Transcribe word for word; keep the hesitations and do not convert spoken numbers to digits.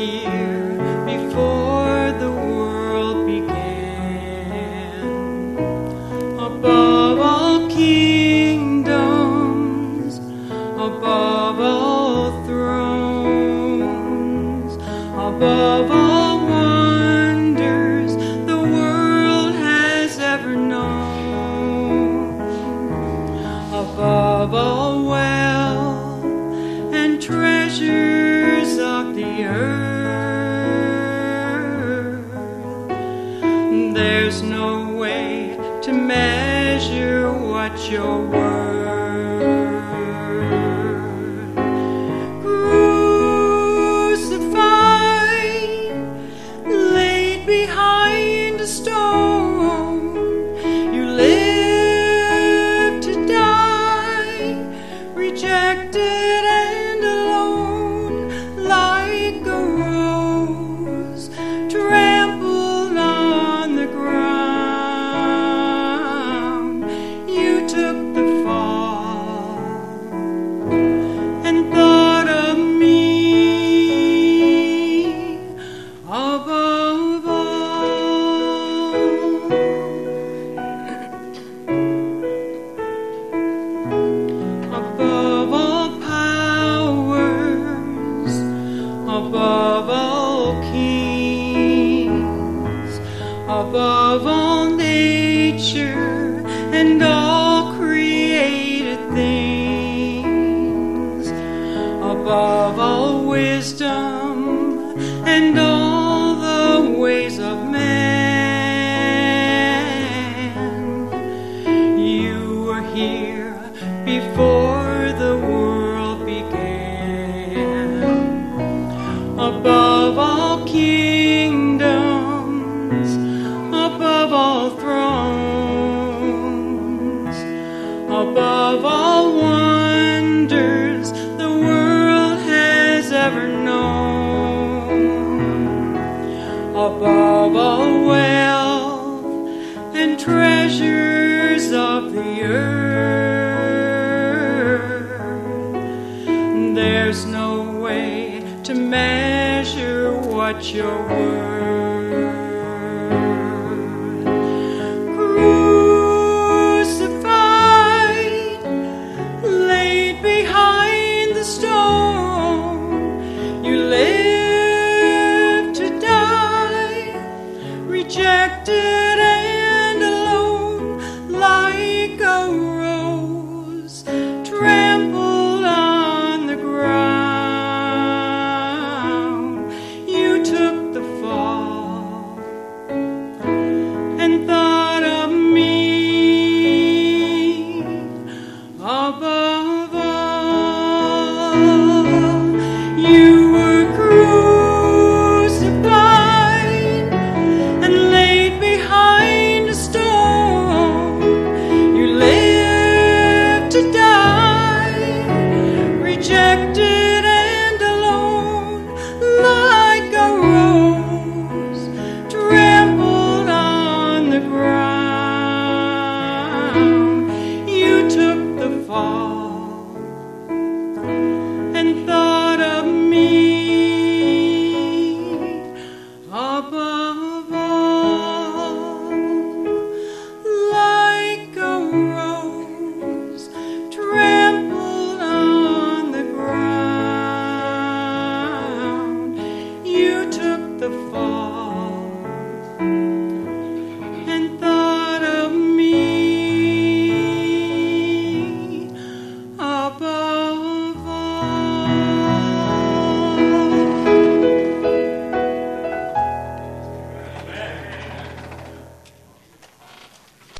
here before the world began. Above all kingdoms, above all thrones, above all wonders the world has ever known, above all wealth and treasures of the earth, there's no way to measure what you're worth. Crucified, laid behind a stone, you live to die, rejected and alone, like a rose trampled on the ground. You took the fall and thought of me above all. Above all powers, above all kings, above all nature and all created things, above all wisdom and all the ways of man, you were here before the world began. Above all kingdoms, above all thrones, above all wonders the world has ever known, above all wealth and treasures of the earth, there's no way to measure what you're worth. Crucified, laid behind the stone, you live to die, rejected and alone, like a rose trampled on the ground. You took the fall and thought of me above all. You were crucified and laid behind a stone. You lived to die, rejected and alone, like a rose trampled on the ground. You took the fall and thought of me above all, like a rose trampled on the ground. You took the fall